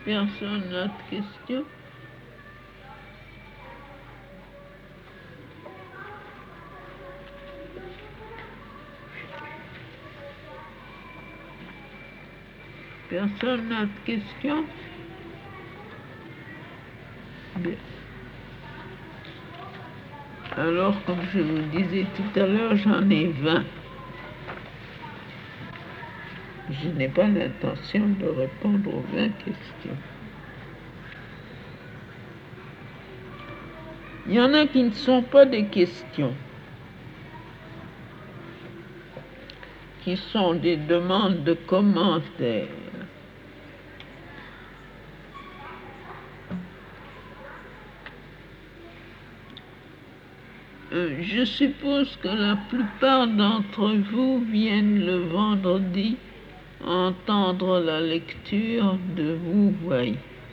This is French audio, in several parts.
Personne n'a de questions? Personne n'a de questions? Bien. Alors, comme je vous disais tout à l'heure, j'en ai 20. Je n'ai pas l'intention de répondre aux 20 questions. Il y en a qui ne sont pas des questions, qui sont des demandes de commentaires. Je suppose que la plupart d'entre vous viennent le vendredi entendre la lecture de Wu Wei.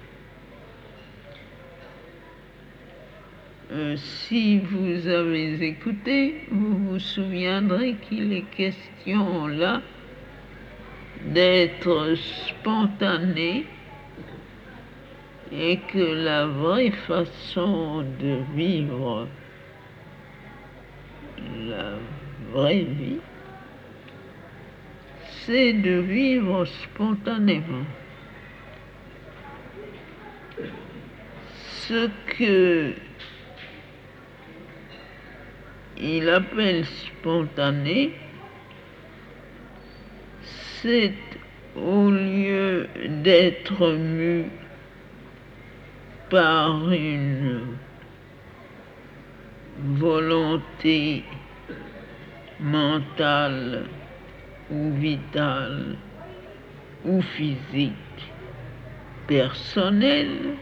Si vous avez écouté, vous vous souviendrez qu'il est question là d'être spontané et que la vraie façon de vivre la vraie vie, c'est de vivre spontanément. Ce que il appelle spontané, c'est au lieu d'être mu par une volonté mentale ou vitale ou physique personnelle,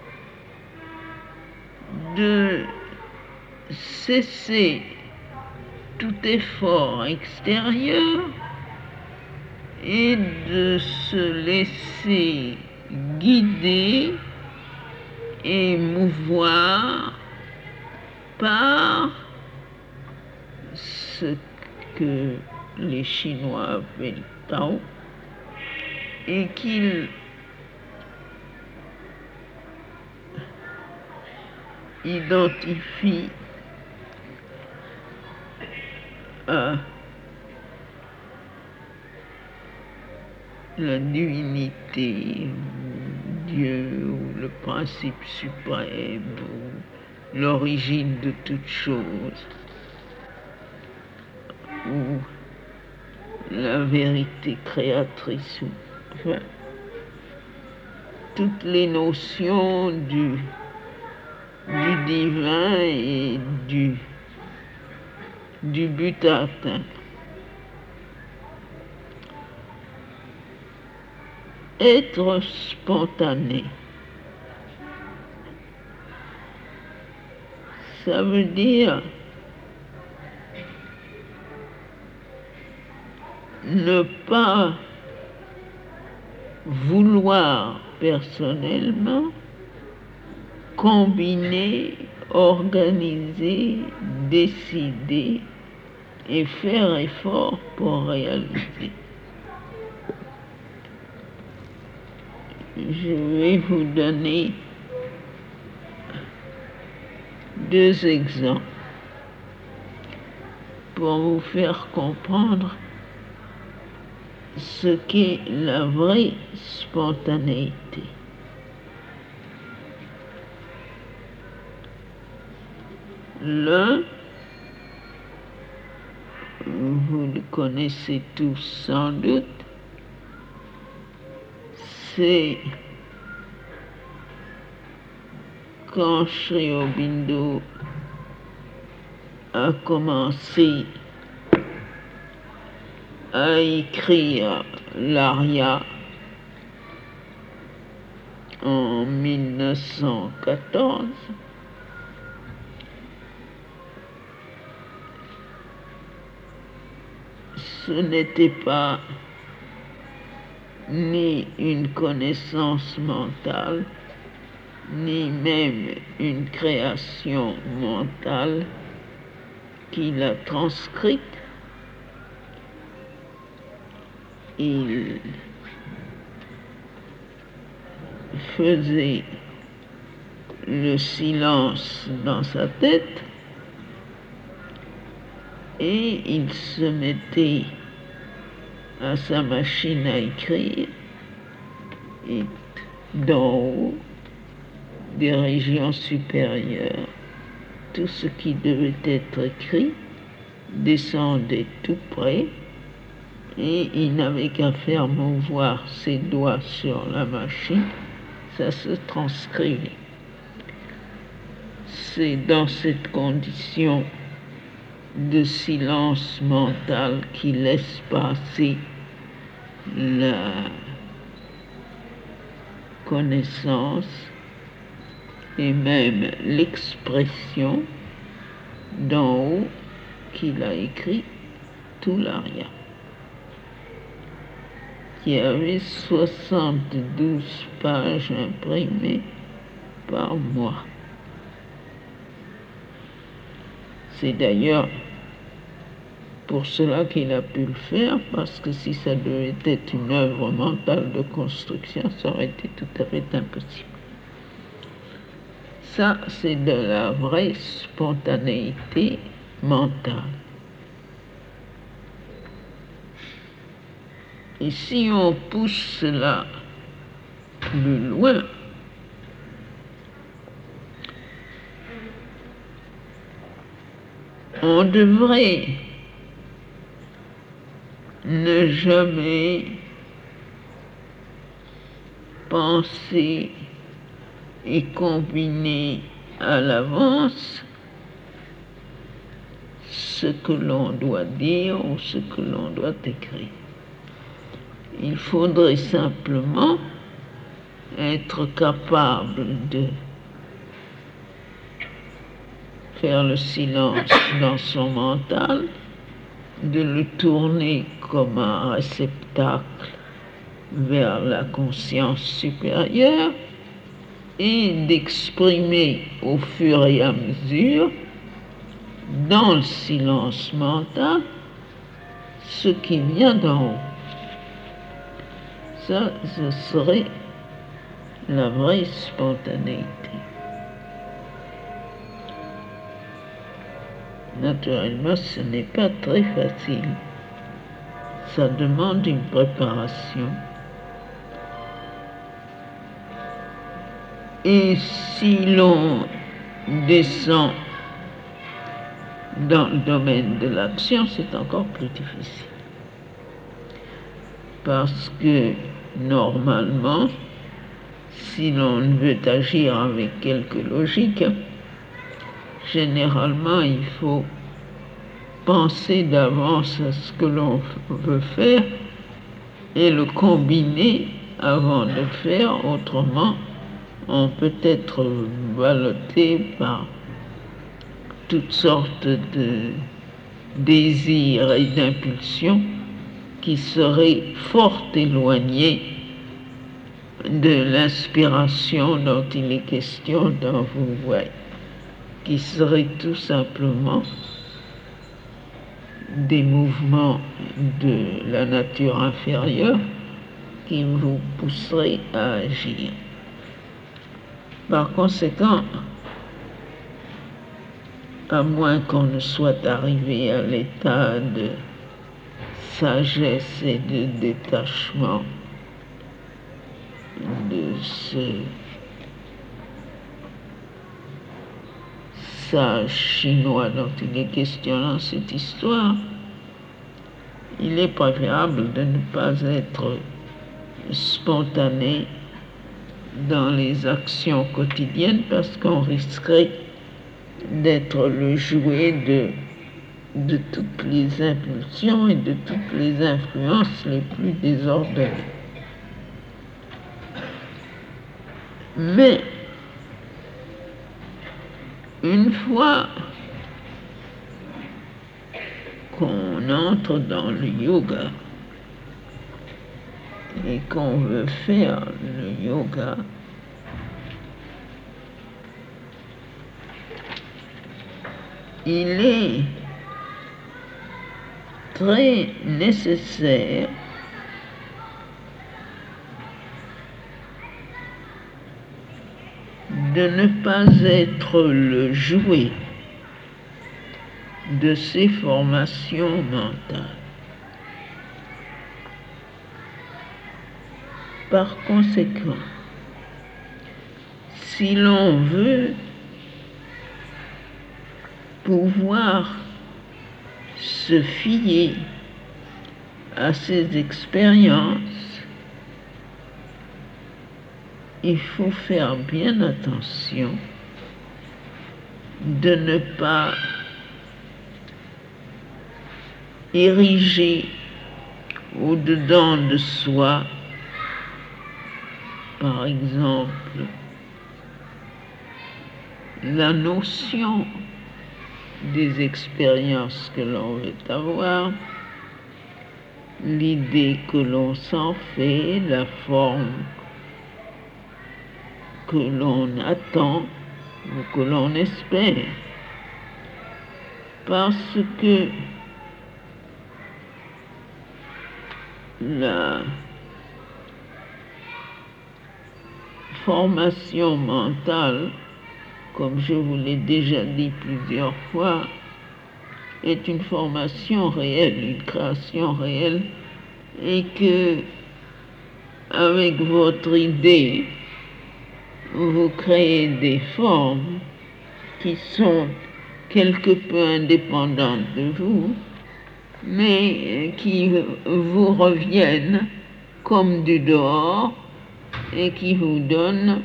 de cesser tout effort extérieur et de se laisser guider et mouvoir par ce que les Chinois appellent Tao et qu'ils identifient à la divinité, ou Dieu, ou le principe suprême, ou l'origine de toute chose, ou la vérité créatrice, ou enfin, toutes les notions du divin et du but à atteindre. Être spontané, ça veut dire ne pas vouloir personnellement combiner, organiser, décider et faire effort pour réaliser. Je vais vous donner 2 exemples pour vous faire comprendre ce qu'est la vraie spontanéité. L'un, vous le connaissez tous sans doute, c'est quand Sri Aurobindo a commencé à écrire l'Arya en 1914, ce n'était pas ni une connaissance mentale, ni même une création mentale qu'il a transcrite. Il faisait le silence dans sa tête et il se mettait à sa machine à écrire et d'en haut, des régions supérieures, tout ce qui devait être écrit descendait tout près et il n'avait qu'à faire mouvoir ses doigts sur la machine, ça se transcrivait. C'est dans cette condition de silence mental qui laisse passer la connaissance et même l'expression d'en haut qu'il a écrit tout l'aria, qui avait 72 pages imprimées par mois. C'est d'ailleurs pour cela qu'il a pu le faire, parce que si ça devait être une œuvre mentale de construction, ça aurait été tout à fait impossible. Ça, c'est de la vraie spontanéité mentale. Et si on pousse cela plus loin, on devrait ne jamais penser et combiner à l'avance ce que l'on doit dire ou ce que l'on doit écrire. Il faudrait simplement être capable de faire le silence dans son mental, de le tourner comme un réceptacle vers la conscience supérieure et d'exprimer au fur et à mesure, dans le silence mental, ce qui vient d'en haut. Ça, ce serait la vraie spontanéité. Naturellement, ce n'est pas très facile. Ça demande une préparation. Et si l'on descend dans le domaine de l'action, c'est encore plus difficile. Parce que, normalement, si l'on veut agir avec quelque logique, généralement, il faut penser d'avance à ce que l'on veut faire et le combiner avant de faire, autrement, on peut être ballotté par toutes sortes de désirs et d'impulsions qui seraient fort éloignés de l'inspiration dont il est question dans vos voies, qui seraient tout simplement des mouvements de la nature inférieure qui vous pousseraient à agir. Par conséquent, à moins qu'on ne soit arrivé à l'état de sagesse et de détachement de ce sage chinois dont il est question dans cette histoire, il est préférable de ne pas être spontané dans les actions quotidiennes parce qu'on risquerait d'être le jouet de toutes les impulsions et de toutes les influences les plus désordonnées. Mais une fois qu'on entre dans le yoga et qu'on veut faire le yoga, il est très nécessaire de ne pas être le jouet de ces formations mentales. Par conséquent, si l'on veut pouvoir se fier à ces expériences, il faut faire bien attention de ne pas ériger au-dedans de soi, par exemple, la notion des expériences que l'on veut avoir, l'idée que l'on s'en fait, la forme que l'on attend ou que l'on espère. Parce que la formation mentale, comme je vous l'ai déjà dit plusieurs fois, est une formation réelle, une création réelle, et que, avec votre idée, vous créez des formes qui sont quelque peu indépendantes de vous, mais qui vous reviennent comme du dehors et qui vous donnent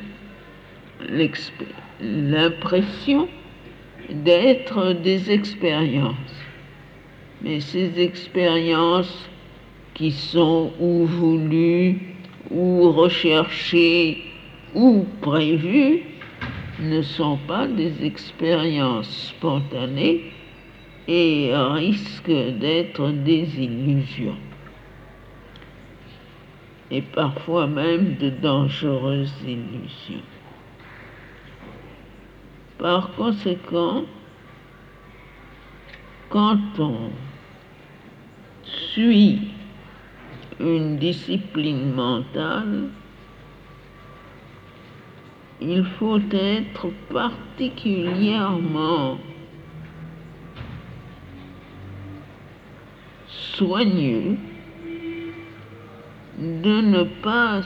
l'impression d'être des expériences. Mais ces expériences qui sont ou voulues, ou recherchées, ou prévues, ne sont pas des expériences spontanées et risquent d'être des illusions. Et parfois même de dangereuses illusions. Par conséquent, quand on suit une discipline mentale, il faut être particulièrement soigneux de ne pas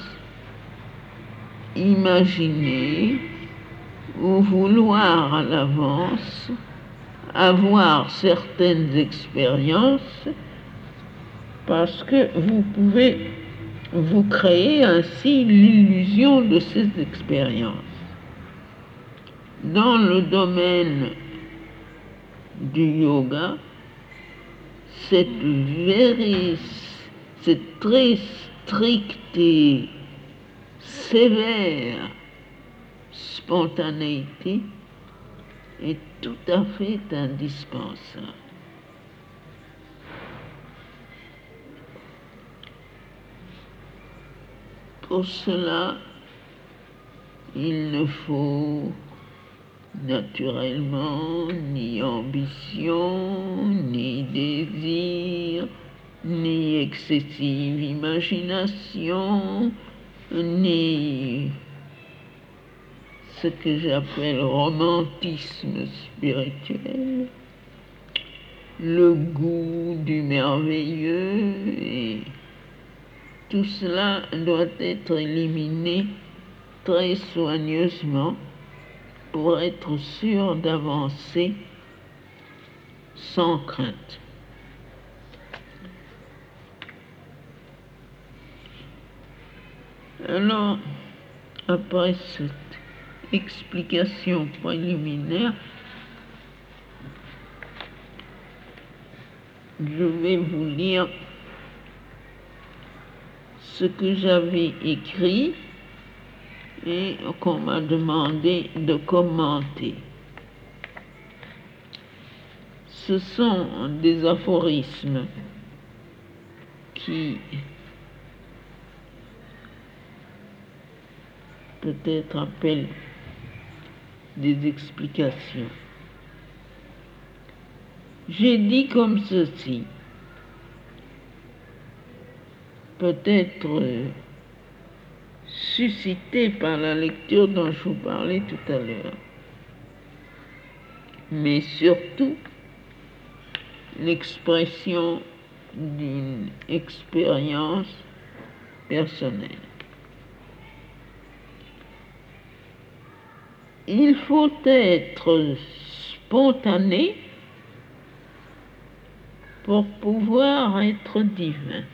imaginer ou vouloir à l'avance avoir certaines expériences, parce que vous pouvez vous créer ainsi l'illusion de ces expériences. Dans le domaine du yoga, cette très stricte et sévère spontanéité est tout à fait indispensable. Pour cela, il ne faut naturellement ni ambition, ni désir, ni excessive imagination, ni ce que j'appelle romantisme spirituel, le goût du merveilleux, et tout cela doit être éliminé très soigneusement pour être sûr d'avancer sans crainte. Alors, après cette explication préliminaire, je vais vous lire ce que j'avais écrit et qu'on m'a demandé de commenter. Ce sont des aphorismes qui peut-être appellent des explications. J'ai dit comme ceci: peut-être suscitée par la lecture dont je vous parlais tout à l'heure, mais surtout l'expression d'une expérience personnelle. Il faut être spontané pour pouvoir être divin.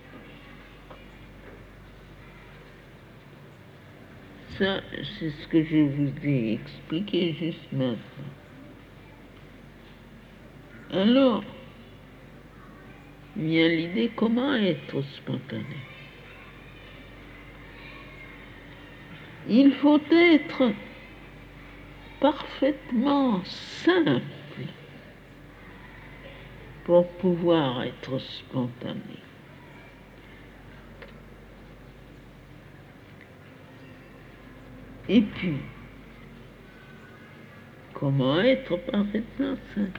Ça, c'est ce que je vous ai expliqué juste maintenant. Alors, vient l'idée comment être spontané. Il faut être parfaitement simple pour pouvoir être spontané. Et puis, comment être parfaitement simple?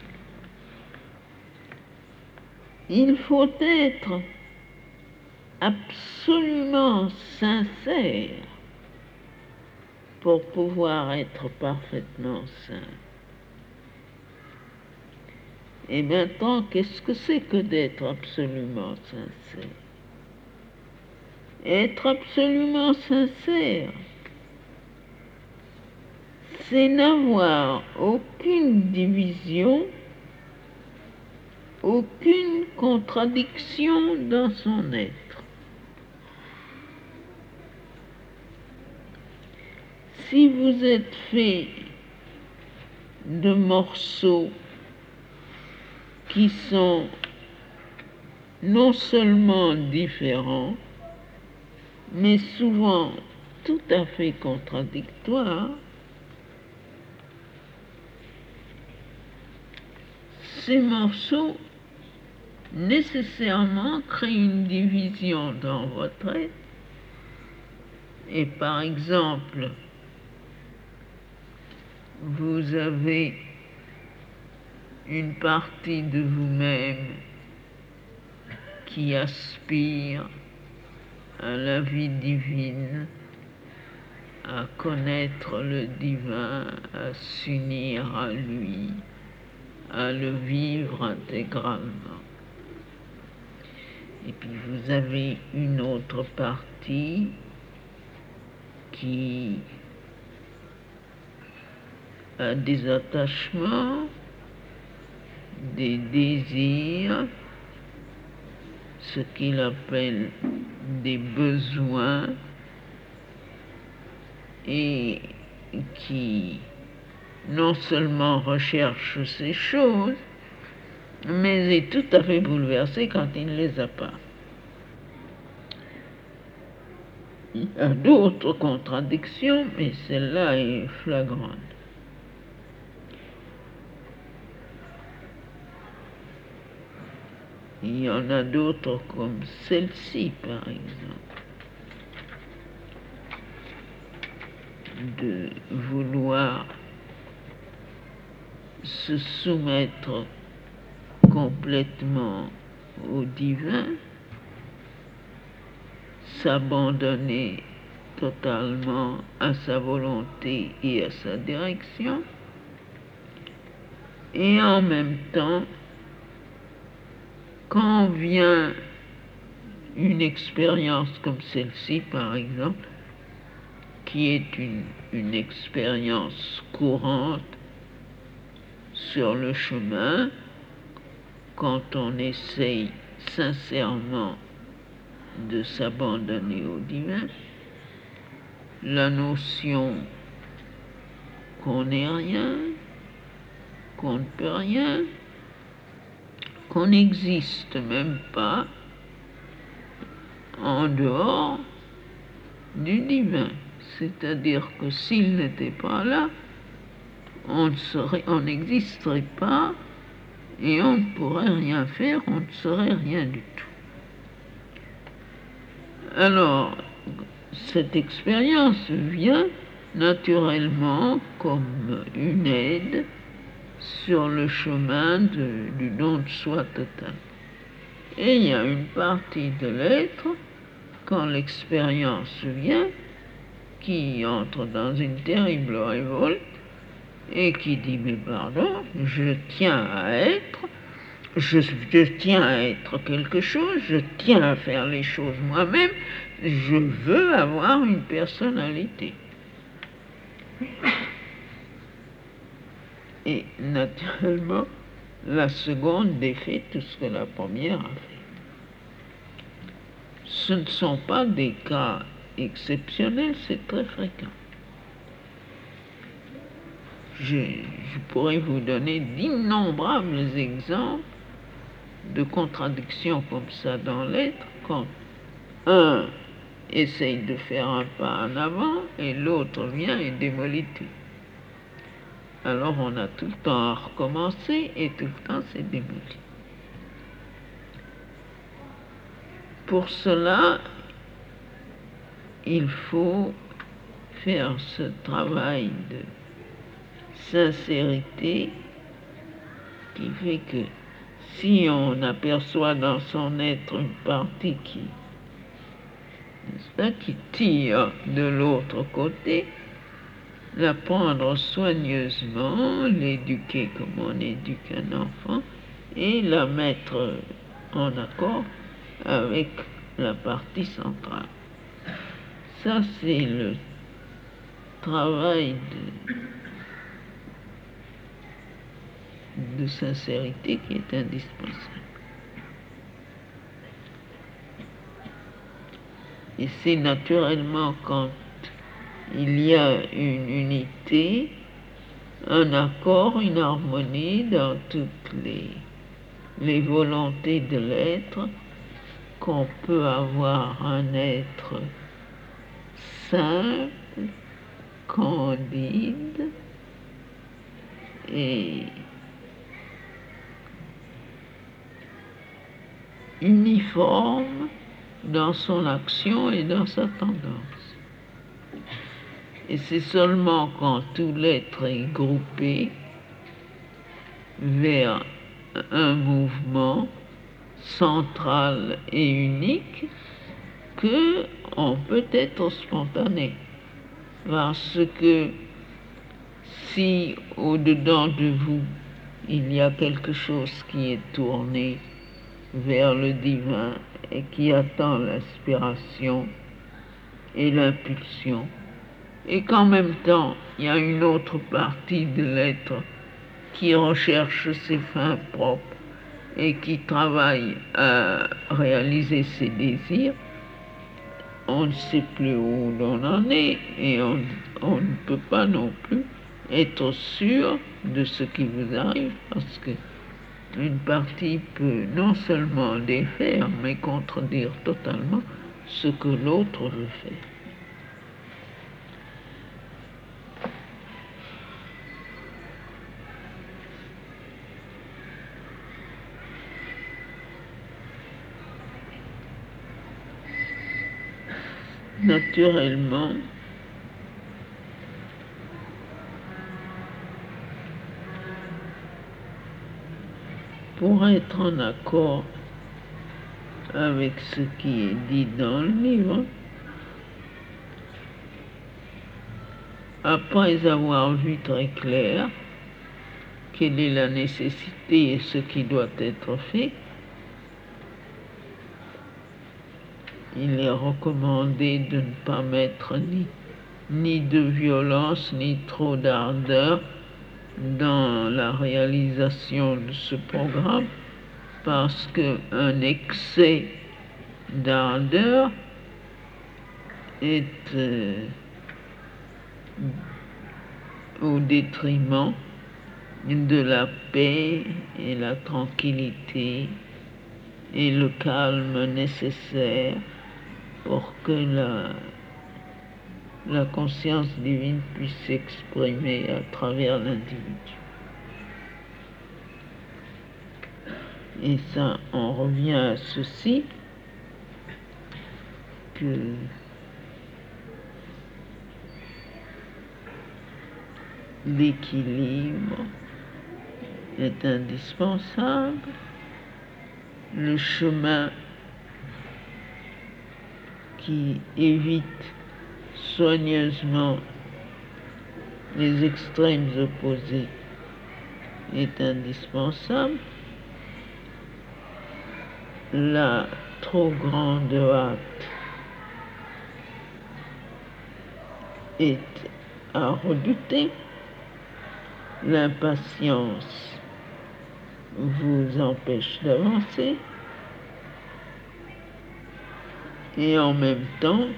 Il faut être absolument sincère pour pouvoir être parfaitement simple. Et maintenant, qu'est-ce que c'est que d'être absolument sincère? Être absolument sincère, c'est n'avoir aucune division, aucune contradiction dans son être. Si vous êtes fait de morceaux qui sont non seulement différents, mais souvent tout à fait contradictoires, ces morceaux nécessairement créent une division dans votre être. Et par exemple, vous avez une partie de vous-même qui aspire à la vie divine, à connaître le divin, à s'unir à lui, à le vivre intégralement. Et puis vous avez une autre partie qui a des attachements, des désirs, ce qu'il appelle des besoins, et qui non seulement recherche ces choses, mais est tout à fait bouleversé quand il ne les a pas. Il y a d'autres contradictions, mais celle-là est flagrante. Il y en a d'autres comme celle-ci, par exemple, de vouloir se soumettre complètement au divin, s'abandonner totalement à sa volonté et à sa direction, et en même temps, quand vient une expérience comme celle-ci, par exemple, qui est une expérience courante sur le chemin, quand on essaye sincèrement de s'abandonner au divin, la notion qu'on n'est rien, qu'on ne peut rien, qu'on n'existe même pas en dehors du divin. C'est-à-dire que s'il n'était pas là, on n'existerait pas et on ne pourrait rien faire, on ne serait rien du tout. Alors, cette expérience vient naturellement comme une aide sur le chemin du don de soi total. Et il y a une partie de l'être, quand l'expérience vient, qui entre dans une terrible révolte et qui dit mais pardon, je tiens à être, je tiens à être quelque chose, je tiens à faire les choses moi-même, je veux avoir une personnalité. Et naturellement, la seconde défait tout ce que la première a fait. Ce ne sont pas des cas exceptionnels, c'est très fréquent. Je pourrais vous donner d'innombrables exemples de contradictions comme ça dans l'être, quand un essaye de faire un pas en avant et l'autre vient et démolit tout. Alors on a tout le temps à recommencer et tout le temps c'est démoli. Pour cela, il faut faire ce travail de sincérité qui fait que si on aperçoit dans son être une partie qui tire de l'autre côté, la prendre soigneusement, l'éduquer comme on éduque un enfant et la mettre en accord avec la partie centrale. Ça, c'est le travail de sincérité qui est indispensable. Et c'est naturellement quand il y a une unité, un accord, une harmonie dans toutes les volontés de l'être, qu'on peut avoir un être simple, candide et uniforme dans son action et dans sa tendance. Et c'est seulement quand tout l'être est groupé vers un mouvement central et unique que on peut être spontané. Parce que si au-dedans de vous, il y a quelque chose qui est tourné vers le divin et qui attend l'inspiration et l'impulsion, et qu'en même temps, il y a une autre partie de l'être qui recherche ses fins propres et qui travaille à réaliser ses désirs, on ne sait plus où l'on en est et on ne peut pas non plus être sûr de ce qui vous arrive, parce que une partie peut non seulement défaire, mais contredire totalement ce que l'autre veut faire. Naturellement, pour être en accord avec ce qui est dit dans le livre, après avoir vu très clair quelle est la nécessité et ce qui doit être fait, il est recommandé de ne pas mettre ni de violence, ni trop d'ardeur dans la réalisation de ce programme, parce qu'un excès d'ardeur est au détriment de la paix et la tranquillité et le calme nécessaire pour que la conscience divine puisse s'exprimer à travers l'individu. Et ça, on revient à ceci, que l'équilibre est indispensable, le chemin qui évite soigneusement les extrêmes opposés est indispensable. La trop grande hâte est à redouter. L'impatience vous empêche d'avancer. Et en même temps,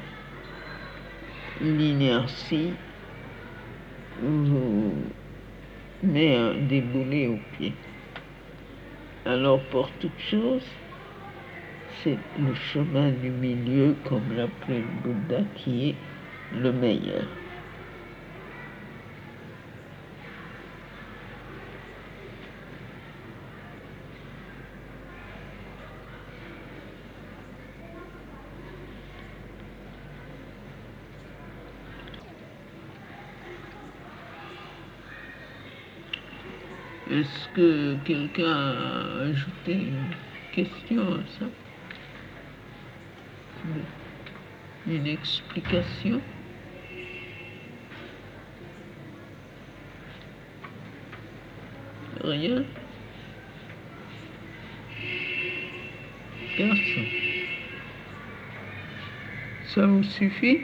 l'inertie vous met des boulets aux pieds. Alors pour toute chose, c'est le chemin du milieu, comme l'appelait le Bouddha, qui est le meilleur. Est-ce que quelqu'un a ajouté une question à ça? Une explication? Rien? Personne. Ça vous suffit?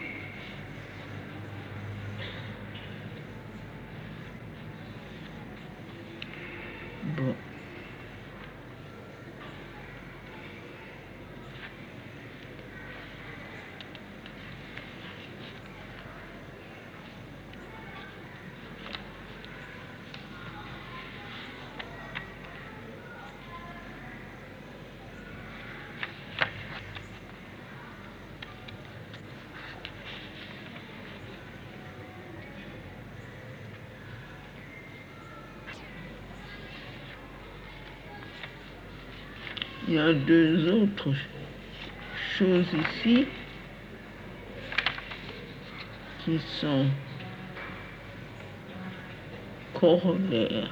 Bon. Il y a deux autres choses ici qui sont corollaires.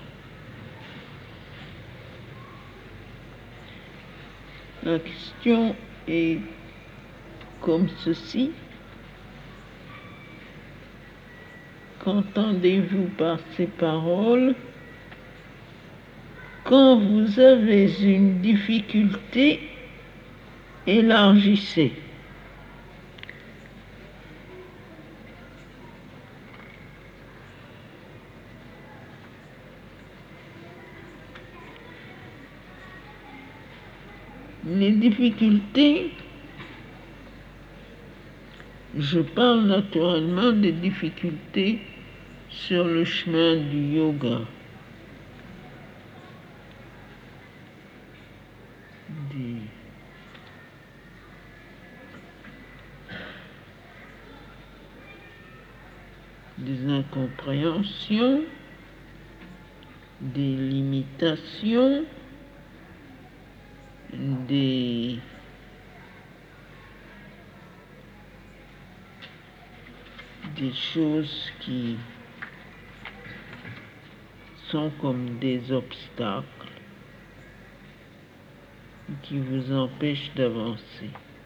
La question est comme ceci. Qu'entendez-vous par ces paroles? Quand vous avez une difficulté, élargissez. Les difficultés, je parle naturellement des difficultés sur le chemin du yoga, des incompréhensions, des limitations, des choses qui sont comme des obstacles qui vous empêchent d'avancer.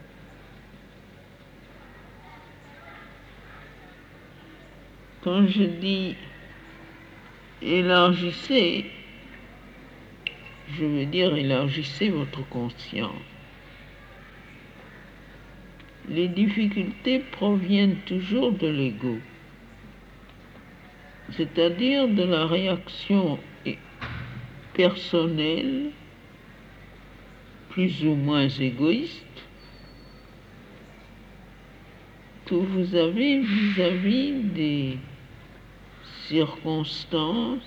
Quand je dis élargissez, je veux dire élargissez votre conscience. Les difficultés proviennent toujours de l'ego, c'est-à-dire de la réaction personnelle, plus ou moins égoïste, que vous avez vis-à-vis des circonstances,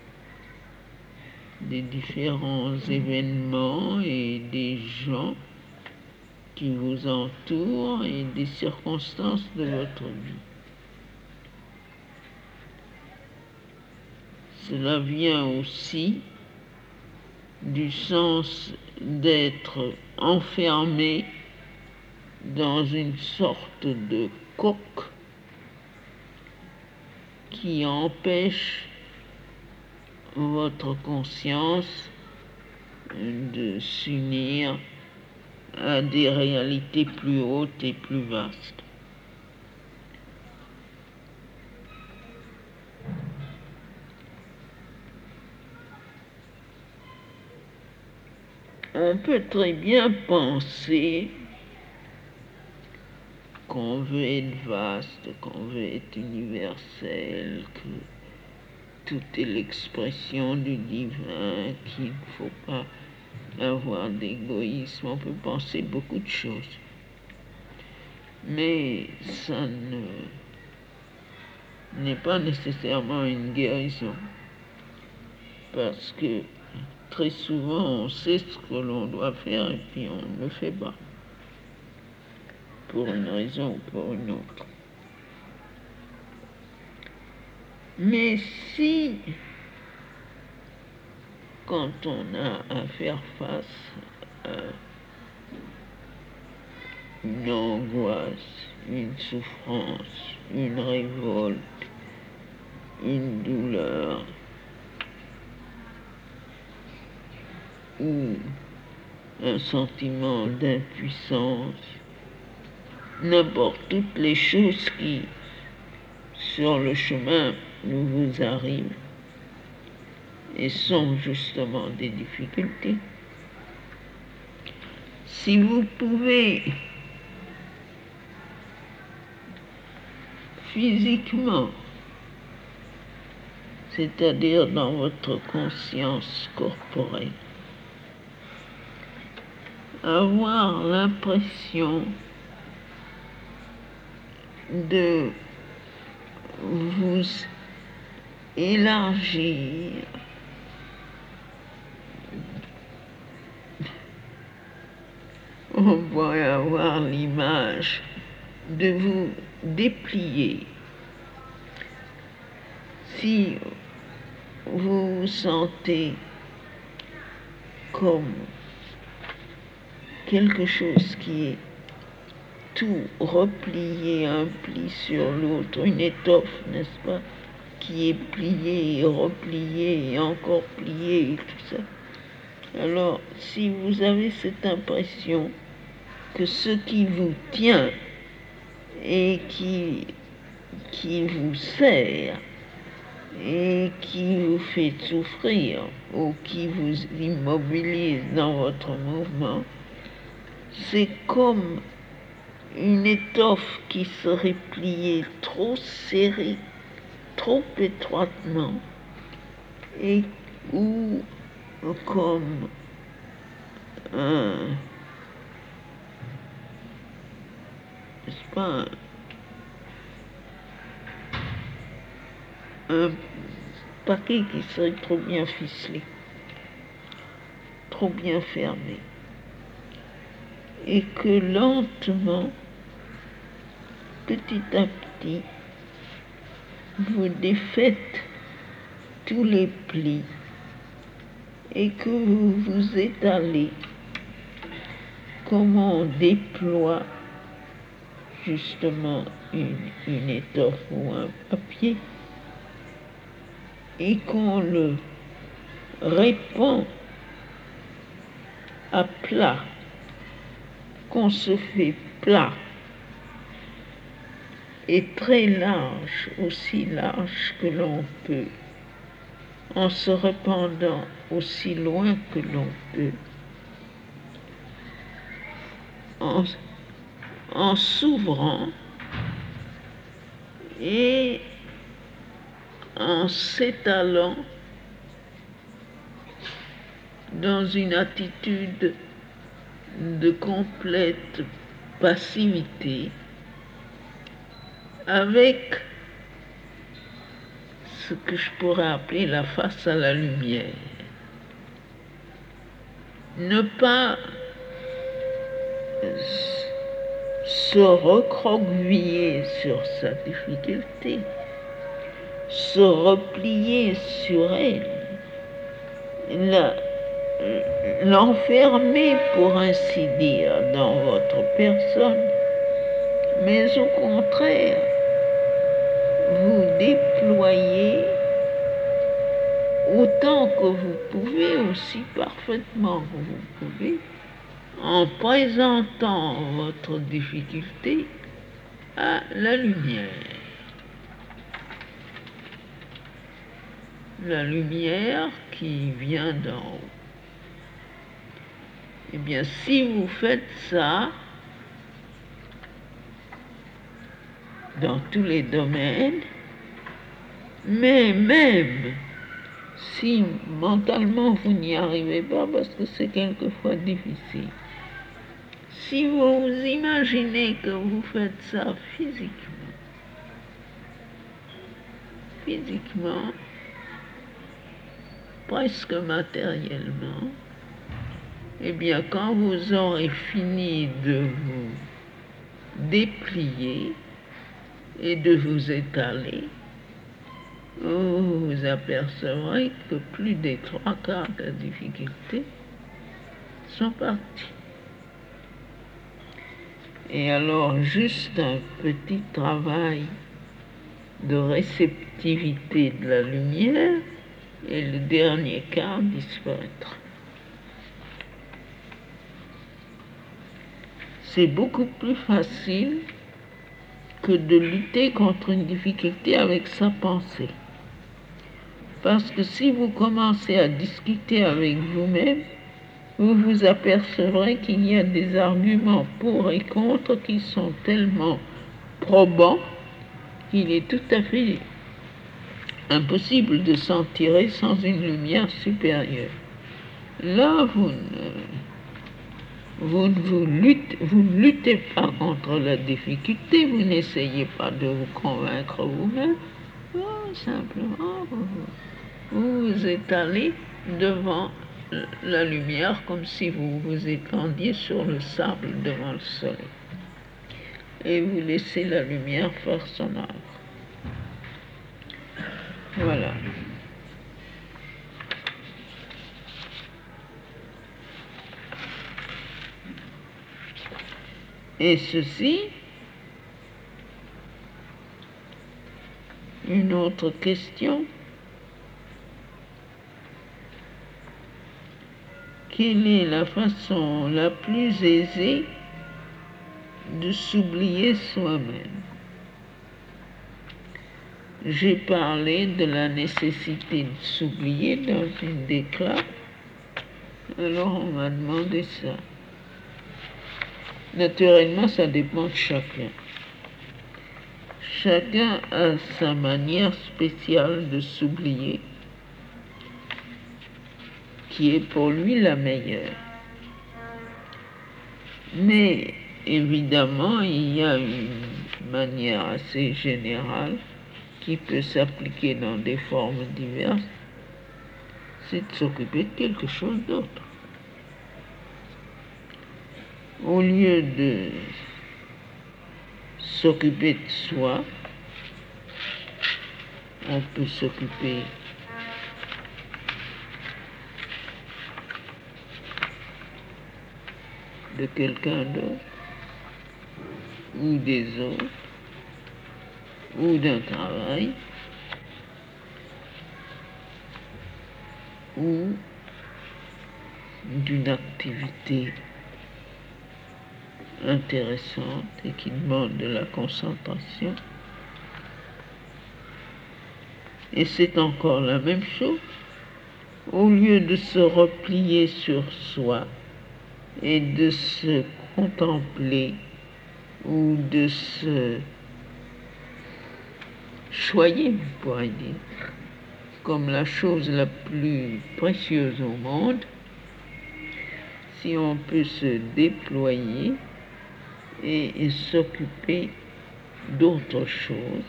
des différents événements et des gens qui vous entourent et des circonstances de votre vie. Cela vient aussi du sens d'être enfermé dans une sorte de coque qui empêche votre conscience de s'unir à des réalités plus hautes et plus vastes. On peut très bien penser qu'on veut être vaste, qu'on veut être universel, que tout est l'expression du divin, qu'il ne faut pas avoir d'égoïsme. On peut penser beaucoup de choses. Mais ça n'est pas nécessairement une guérison. Parce que très souvent, on sait ce que l'on doit faire et puis on ne le fait pas. Pour une raison ou pour une autre. Mais si, quand on a à faire face à une angoisse, une souffrance, une révolte, une douleur, ou un sentiment d'impuissance, n'importe toutes les choses qui, sur le chemin, nous vous arrivent et sont justement des difficultés. Si vous pouvez physiquement, c'est-à-dire dans votre conscience corporelle, avoir l'impression de vous élargir, on pourrait avoir l'image de vous déplier. Si vous vous sentez comme quelque chose qui est tout replié, un pli sur l'autre, une étoffe, n'est-ce pas, qui est pliée et repliée et encore pliée et tout ça. Alors, si vous avez cette impression que ce qui vous tient et qui vous sert et qui vous fait souffrir ou qui vous immobilise dans votre mouvement, c'est comme une étoffe qui serait pliée trop serrée, trop étroitement, et ou comme n'est-ce pas, un paquet qui serait trop bien ficelé, trop bien fermé, et que lentement, petit à petit, vous défaites tous les plis et que vous vous étalez comme on déploie justement une étoffe ou un papier et qu'on le répand à plat, qu'on se fait plat et très large, aussi large que l'on peut, en se répandant aussi loin que l'on peut, en s'ouvrant et en s'étalant dans une attitude de complète passivité avec ce que je pourrais appeler la face à la lumière. Ne pas se recroqueviller sur sa difficulté, se replier sur elle, l'enfermer pour ainsi dire dans votre personne, mais au contraire, vous déployer autant que vous pouvez, aussi parfaitement que vous pouvez, en présentant votre difficulté à la lumière. La lumière qui vient d'en haut. Eh bien, si vous faites ça dans tous les domaines, mais même si mentalement vous n'y arrivez pas, parce que c'est quelquefois difficile, si vous vous imaginez que vous faites ça physiquement, presque matériellement, eh bien, quand vous aurez fini de vous déplier et de vous étaler, vous vous apercevrez que plus des 3/4 des difficultés sont parties. Et alors, juste un petit travail de réceptivité de la lumière et le dernier quart disparaîtra. C'est beaucoup plus facile que de lutter contre une difficulté avec sa pensée. Parce que si vous commencez à discuter avec vous-même, vous vous apercevrez qu'il y a des arguments pour et contre qui sont tellement probants qu'il est tout à fait impossible de s'en tirer sans une lumière supérieure. Là, vous ne luttez pas contre la difficulté, vous n'essayez pas de vous convaincre vous-même, simplement vous vous étalez devant la lumière comme si vous vous étendiez sur le sable devant le soleil. Et vous laissez la lumière faire son œuvre. Voilà. Et ceci, une autre question. Quelle est la façon la plus aisée de s'oublier soi-même? J'ai parlé de la nécessité de s'oublier dans une déclaration. Alors on m'a demandé ça. Naturellement, ça dépend de chacun. Chacun a sa manière spéciale de s'oublier, qui est pour lui la meilleure. Mais évidemment, il y a une manière assez générale qui peut s'appliquer dans des formes diverses, c'est de s'occuper de quelque chose d'autre. Au lieu de s'occuper de soi, on peut s'occuper de quelqu'un d'autre, ou des autres, ou d'un travail, ou d'une activité intéressante et qui demande de la concentration. Et c'est encore la même chose. Au lieu de se replier sur soi et de se contempler ou de se choyer, vous pourriez dire, comme la chose la plus précieuse au monde, si on peut se déployer et s'occuper d'autre chose,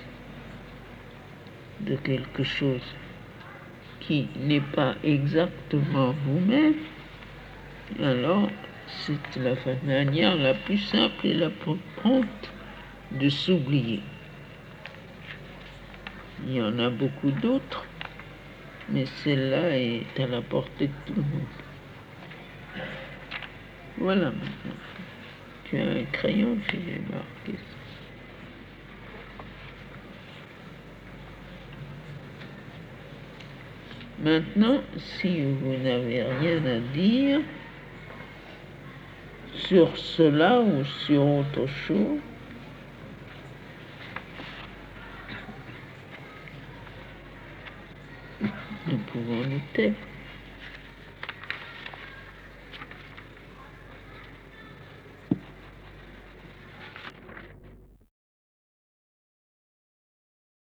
de quelque chose qui n'est pas exactement vous-même, alors c'est la manière la plus simple et la plus prompte de s'oublier. Il y en a beaucoup d'autres, mais celle-là est à la portée de tout le monde. Voilà maintenant. Tu as un crayon, j'ai marqué ça. Maintenant, si vous n'avez rien à dire sur cela ou sur autre chose, nous pouvons nous taire.